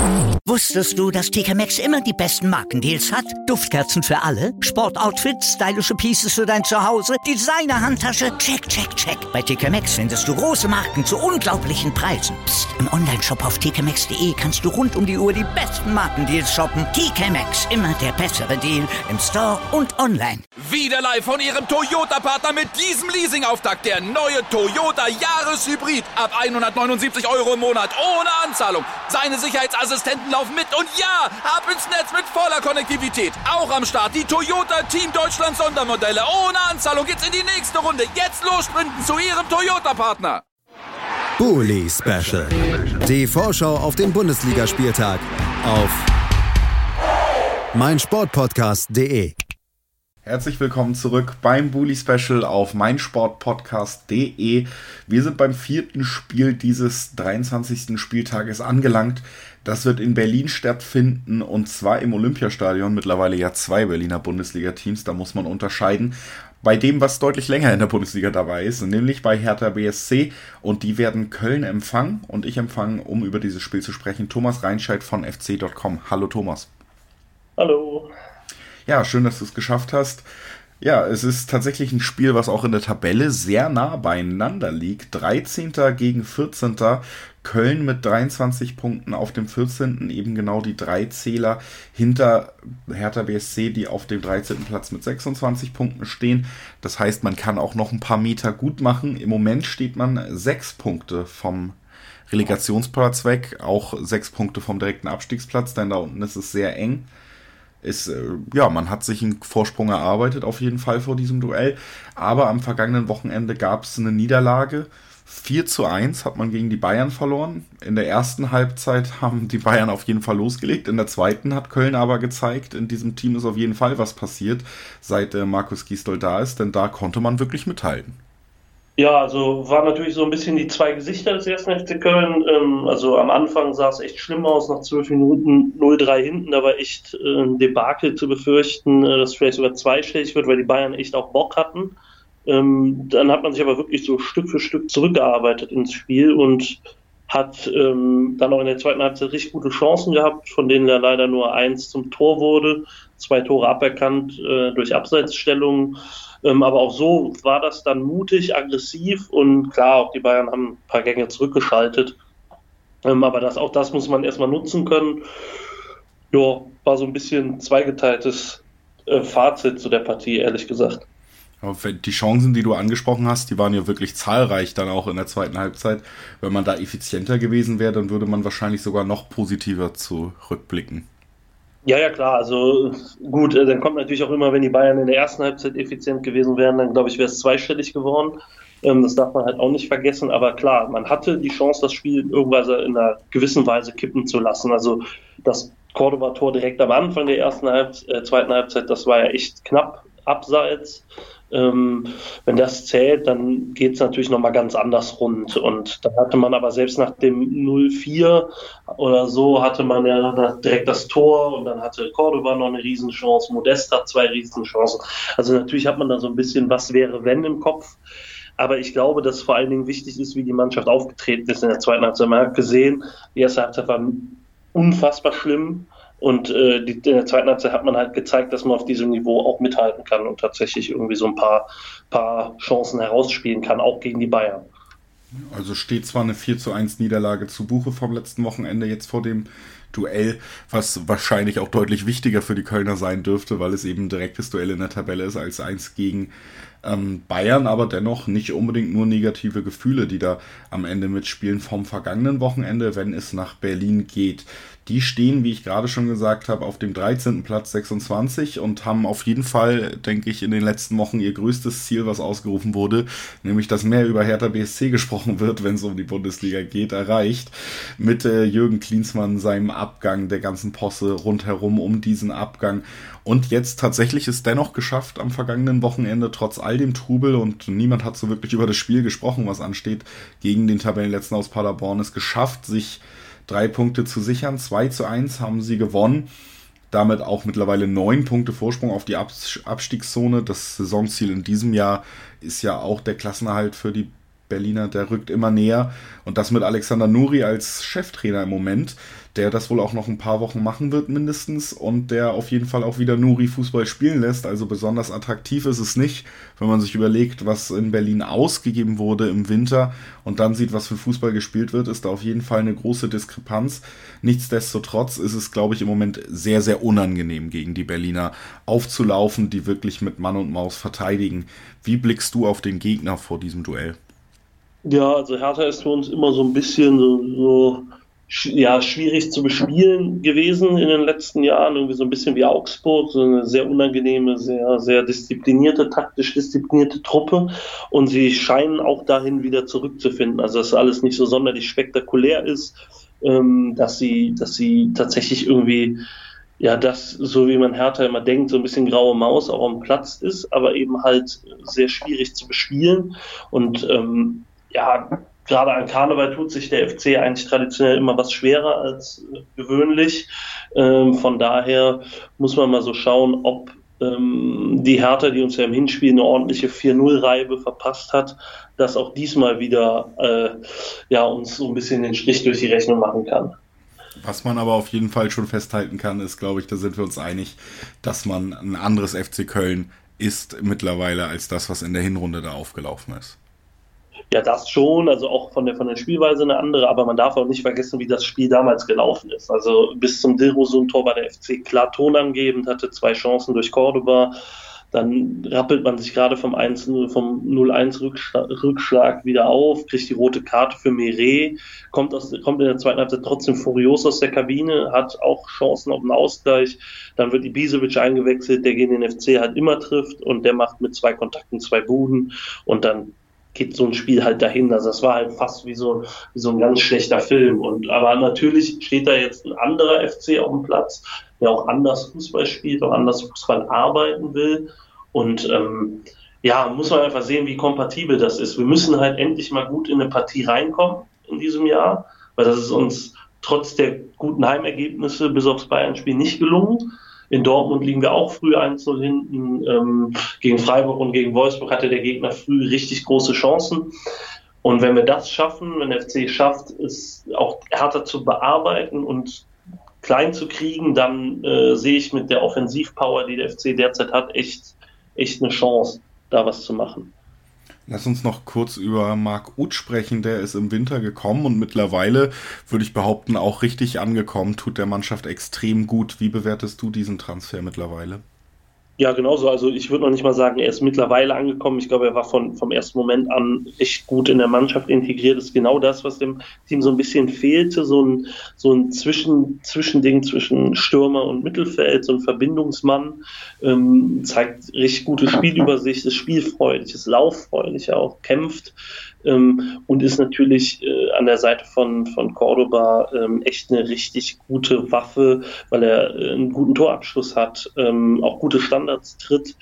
Wusstest du, dass TK Maxx immer die besten Markendeals hat? Duftkerzen für alle, Sportoutfits, stylische Pieces für dein Zuhause, Designer-Handtasche, check, check, check. Bei TK Maxx findest du große Marken zu unglaublichen Preisen. Psst. Im Onlineshop auf tkmaxx.de kannst du rund um die Uhr die besten Markendeals shoppen. TK Maxx, immer der bessere Deal im Store und online. Wieder live von Ihrem Toyota-Partner mit diesem Leasing-Auftakt. Der neue Toyota Jahreshybrid. Ab 179 € im Monat. Ohne Anzahlung. Seine Sicherheitsassistenten laufen mit. Und ja, ab ins Netz mit voller Konnektivität. Auch am Start die Toyota Team Deutschland Sondermodelle. Ohne Anzahlung geht's in die nächste Runde. Jetzt los sprinten zu Ihrem Toyota-Partner. Bully Special. Die Vorschau auf den Bundesligaspieltag auf meinsportpodcast.de. Herzlich willkommen zurück beim Bully Special auf meinsportpodcast.de. Wir sind beim 4. Spiel dieses 23. Spieltages angelangt. Das wird in Berlin stattfinden und zwar im Olympiastadion. Mittlerweile ja 2 Berliner Bundesliga-Teams, da muss man unterscheiden. Bei dem, was deutlich länger in der Bundesliga dabei ist, nämlich bei Hertha BSC. Und die werden Köln empfangen und ich empfange, um über dieses Spiel zu sprechen, Thomas Reinscheid von fc.com. Hallo Thomas. Hallo. Ja, schön, dass du es geschafft hast. Ja, es ist tatsächlich ein Spiel, was auch in der Tabelle sehr nah beieinander liegt. 13. gegen 14. Köln mit 23 Punkten auf dem 14. Eben genau die 3 Zähler hinter Hertha BSC, die auf dem 13. Platz mit 26 Punkten stehen. Das heißt, man kann auch noch ein paar Meter gut machen. Im Moment steht man 6 Punkte vom Relegationsplatz weg, auch 6 Punkte vom direkten Abstiegsplatz, denn da unten ist es sehr eng. Man hat sich einen Vorsprung erarbeitet, auf jeden Fall vor diesem Duell. Aber am vergangenen Wochenende gab es eine Niederlage. 4:1 hat man gegen die Bayern verloren. In der ersten Halbzeit haben die Bayern auf jeden Fall losgelegt. In der zweiten hat Köln aber gezeigt, in diesem Team ist auf jeden Fall was passiert, seit Markus Gisdol da ist. Denn da konnte man wirklich mithalten. Ja, also war natürlich so ein bisschen die 2 Gesichter des 1. FC Köln. Also am Anfang sah es echt schlimm aus, nach 12 Minuten 0:3 hinten. Da war echt ein Debakel zu befürchten, dass vielleicht sogar zweistellig wird, weil die Bayern echt auch Bock hatten. Dann hat man sich aber wirklich so Stück für Stück zurückgearbeitet ins Spiel und hat dann auch in der zweiten Halbzeit richtig gute Chancen gehabt, von denen ja leider nur 1 zum Tor wurde, 2 Tore aberkannt durch Abseitsstellungen. Aber auch so war das dann mutig, aggressiv und klar, auch die Bayern haben ein paar Gänge zurückgeschaltet. Aber das muss man erstmal nutzen können. Ja, war so ein bisschen zweigeteiltes Fazit zu der Partie, ehrlich gesagt. Die Chancen, die du angesprochen hast, die waren ja wirklich zahlreich dann auch in der zweiten Halbzeit. Wenn man da effizienter gewesen wäre, dann würde man wahrscheinlich sogar noch positiver zurückblicken. Ja, klar, also gut, dann kommt natürlich auch immer, wenn die Bayern in der ersten Halbzeit effizient gewesen wären, dann glaube ich, wäre es zweistellig geworden. Das darf man halt auch nicht vergessen, aber klar, man hatte die Chance, das Spiel irgendwann in einer gewissen Weise kippen zu lassen. Also das Cordoba-Tor direkt am Anfang der zweiten Halbzeit, das war ja echt knapp abseits. Wenn das zählt, dann geht es natürlich nochmal ganz anders rund. Und dann hatte man aber selbst nach dem 0:4 oder so, hatte man ja direkt das Tor und dann hatte Cordoba noch eine Riesenchance, Modest hat 2 Riesenchancen. Also natürlich hat man da so ein bisschen was wäre wenn im Kopf. Aber ich glaube, dass vor allen Dingen wichtig ist, wie die Mannschaft aufgetreten ist in der zweiten Halbzeit. Man hat gesehen, die erste Halbzeit war unfassbar schlimm. Und in der zweiten Halbzeit hat man halt gezeigt, dass man auf diesem Niveau auch mithalten kann und tatsächlich irgendwie so ein paar Chancen herausspielen kann, auch gegen die Bayern. Also steht zwar eine 4:1 Niederlage zu Buche vom letzten Wochenende jetzt vor dem Duell, was wahrscheinlich auch deutlich wichtiger für die Kölner sein dürfte, weil es eben ein direktes Duell in der Tabelle ist als 1 gegen Bayern, aber dennoch nicht unbedingt nur negative Gefühle, die da am Ende mitspielen vom vergangenen Wochenende, wenn es nach Berlin geht. Die stehen, wie ich gerade schon gesagt habe, auf dem 13. Platz 26 und haben auf jeden Fall, denke ich, in den letzten Wochen ihr größtes Ziel, was ausgerufen wurde, nämlich dass mehr über Hertha BSC gesprochen wird, wenn es um die Bundesliga geht, erreicht. Mit Jürgen Klinsmann, seinem Abgang, der ganzen Posse rundherum um diesen Abgang. Und jetzt tatsächlich ist dennoch geschafft am vergangenen Wochenende, trotz all dem Trubel, und niemand hat so wirklich über das Spiel gesprochen, was ansteht, gegen den Tabellenletzten aus Paderborn, es geschafft, sich 3 Punkte zu sichern. 2:1 haben sie gewonnen. Damit auch mittlerweile 9 Punkte Vorsprung auf die Abstiegszone. Das Saisonziel in diesem Jahr ist ja auch der Klassenerhalt für die Berliner, der rückt immer näher. Und das mit Alexander Nuri als Cheftrainer im Moment, der das wohl auch noch ein paar Wochen machen wird mindestens und der auf jeden Fall auch wieder Nuri Fußball spielen lässt. Also besonders attraktiv ist es nicht, wenn man sich überlegt, was in Berlin ausgegeben wurde im Winter und dann sieht, was für Fußball gespielt wird, ist da auf jeden Fall eine große Diskrepanz. Nichtsdestotrotz ist es, glaube ich, im Moment sehr, sehr unangenehm, gegen die Berliner aufzulaufen, die wirklich mit Mann und Maus verteidigen. Wie blickst du auf den Gegner vor diesem Duell? Ja, also Hertha ist für uns immer so ein bisschen schwierig zu bespielen gewesen in den letzten Jahren, irgendwie so ein bisschen wie Augsburg, so eine sehr unangenehme, sehr, sehr disziplinierte, taktisch disziplinierte Truppe und sie scheinen auch dahin wieder zurückzufinden, also dass alles nicht so sonderlich spektakulär ist, dass sie tatsächlich irgendwie, ja, das, so wie man Hertha immer denkt, so ein bisschen graue Maus auch am Platz ist, aber eben halt sehr schwierig zu bespielen und gerade an Karneval tut sich der FC eigentlich traditionell immer was schwerer als gewöhnlich. Von daher muss man mal so schauen, ob die Hertha, die uns ja im Hinspiel eine ordentliche 4-0-Reibe verpasst hat, das auch diesmal wieder uns so ein bisschen den Strich durch die Rechnung machen kann. Was man aber auf jeden Fall schon festhalten kann, ist, glaube ich, da sind wir uns einig, dass man ein anderes FC Köln ist mittlerweile als das, was in der Hinrunde da aufgelaufen ist. Ja, das schon, also auch von der Spielweise eine andere, aber man darf auch nicht vergessen, wie das Spiel damals gelaufen ist. Also bis zum Dilrosun-Tor war der FC klar tonangebend, hatte 2 Chancen durch Cordoba, dann rappelt man sich gerade vom 0-1 Rückschlag wieder auf, kriegt die rote Karte für Meret, kommt in der zweiten Halbzeit trotzdem furios aus der Kabine, hat auch Chancen auf den Ausgleich, dann wird Ibisevic eingewechselt, der gegen den FC halt immer trifft und der macht mit 2 Kontakten 2 Buden und dann geht so ein Spiel halt dahin. Also das war halt fast wie so ein ganz schlechter Film. Aber natürlich steht da jetzt ein anderer FC auf dem Platz, der auch anders Fußball spielt, auch anders Fußball arbeiten will. Und muss man einfach sehen, wie kompatibel das ist. Wir müssen halt endlich mal gut in eine Partie reinkommen in diesem Jahr, weil das ist uns trotz der guten Heimergebnisse bis aufs Bayern-Spiel nicht gelungen. In Dortmund liegen wir auch früh 1-0 hinten. Gegen Freiburg und gegen Wolfsburg hatte der Gegner früh richtig große Chancen. Und wenn wir das schaffen, wenn der FC schafft, es auch härter zu bearbeiten und klein zu kriegen, dann sehe ich mit der Offensivpower, die der FC derzeit hat, echt eine Chance, da was zu machen. Lass uns noch kurz über Marc Uth sprechen, der ist im Winter gekommen und mittlerweile, würde ich behaupten, auch richtig angekommen, tut der Mannschaft extrem gut. Wie bewertest du diesen Transfer mittlerweile? Ja, genauso. Also ich würde noch nicht mal sagen, er ist mittlerweile angekommen. Ich glaube, er war vom ersten Moment an echt gut in der Mannschaft integriert. Das ist genau das, was dem Team so ein bisschen fehlte. So ein Zwischending zwischen Stürmer und Mittelfeld, so ein Verbindungsmann. Zeigt richtig gute Spielübersicht, ist spielfreudig, ist lauffreudig, auch kämpft. Und ist natürlich an der Seite von Cordoba echt eine richtig gute Waffe, weil er einen guten Torabschluss hat, auch gute Standards tritt.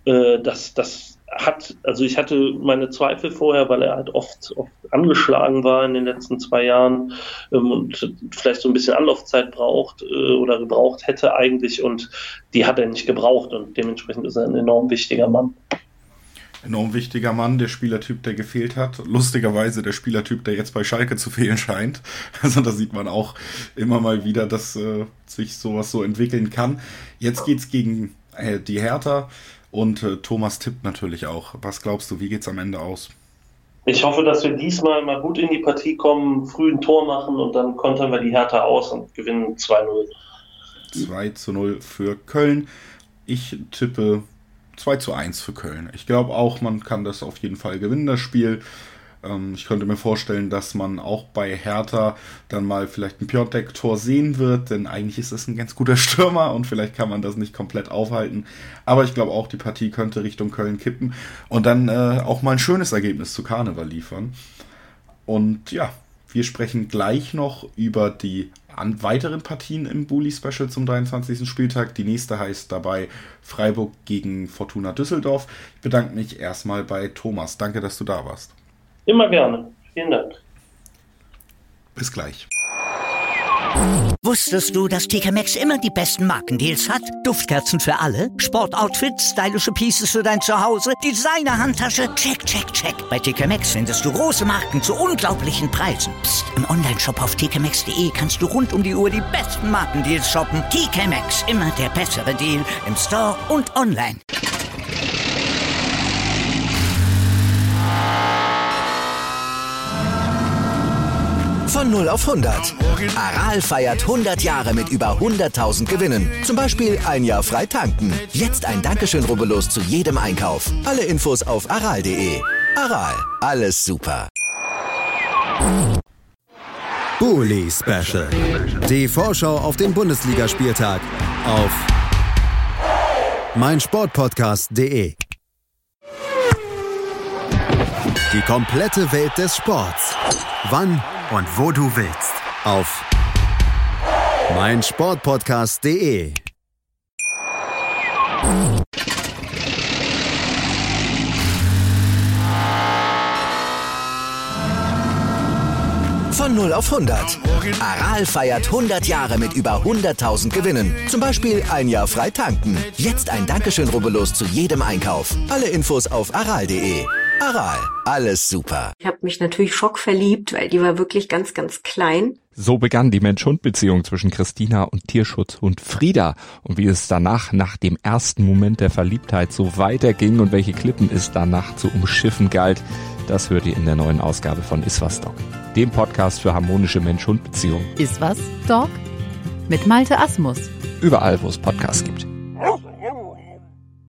Ich hatte meine Zweifel vorher, weil er halt oft angeschlagen war in den letzten 2 Jahren und vielleicht so ein bisschen Anlaufzeit braucht oder gebraucht hätte eigentlich und die hat er nicht gebraucht und dementsprechend ist er ein enorm wichtiger Mann. Enorm wichtiger Mann, der Spielertyp, der gefehlt hat. Lustigerweise der Spielertyp, der jetzt bei Schalke zu fehlen scheint. Also da sieht man auch immer mal wieder, dass sich sowas so entwickeln kann. Jetzt geht's gegen die Hertha und Thomas tippt natürlich auch. Was glaubst du, wie geht's am Ende aus? Ich hoffe, dass wir diesmal mal gut in die Partie kommen, früh ein Tor machen und dann kontern wir die Hertha aus und gewinnen 2-0. 2-0 für Köln. Ich tippe 2-1 für Köln. Ich glaube auch, man kann das auf jeden Fall gewinnen, das Spiel. Ich könnte mir vorstellen, dass man auch bei Hertha dann mal vielleicht ein Piontek-Tor sehen wird, denn eigentlich ist das ein ganz guter Stürmer und vielleicht kann man das nicht komplett aufhalten. Aber ich glaube auch, die Partie könnte Richtung Köln kippen und dann auch mal ein schönes Ergebnis zu Karneval liefern. Und ja, wir sprechen gleich noch über die weiteren Partien im Bully-Special zum 23. Spieltag. Die nächste heißt dabei Freiburg gegen Fortuna Düsseldorf. Ich bedanke mich erstmal bei Thomas. Danke, dass du da warst. Immer gerne. Vielen Dank. Bis gleich. Wusstest du, dass TK Maxx immer die besten Markendeals hat? Duftkerzen für alle, Sportoutfits, stylische Pieces für dein Zuhause, Designer-Handtasche, check, check, check. Bei TK Maxx findest du große Marken zu unglaublichen Preisen. Psst. Im Onlineshop auf tkmaxx.de kannst du rund um die Uhr die besten Markendeals shoppen. TK Maxx, immer der bessere Deal im Store und online. Von 0 auf 100. Aral feiert 100 Jahre mit über 100.000 Gewinnen. Zum Beispiel ein Jahr frei tanken. Jetzt ein Dankeschön, rubbellos zu jedem Einkauf. Alle Infos auf aral.de. Aral, alles super. Bully Special. Die Vorschau auf den Bundesligaspieltag auf meinsportpodcast.de. Die komplette Welt des Sports. Wann und wo du willst. Auf meinsportpodcast.de. Von 0 auf 100. Aral feiert 100 Jahre mit über 100.000 Gewinnen. Zum Beispiel ein Jahr frei tanken. Jetzt ein Dankeschön, rubbellos zu jedem Einkauf. Alle Infos auf aral.de. Aral, alles super. Ich habe mich natürlich schockverliebt, weil die war wirklich ganz, ganz klein. So begann die Mensch-Hund-Beziehung zwischen Christina und Tierschutzhund Frieda. Und wie es danach, nach dem ersten Moment der Verliebtheit, so weiterging und welche Klippen es danach zu umschiffen galt, das hört ihr in der neuen Ausgabe von Iswas Dog, dem Podcast für harmonische Mensch-Hund-Beziehungen. Iswas Dog? Mit Malte Asmus. Überall, wo es Podcasts gibt.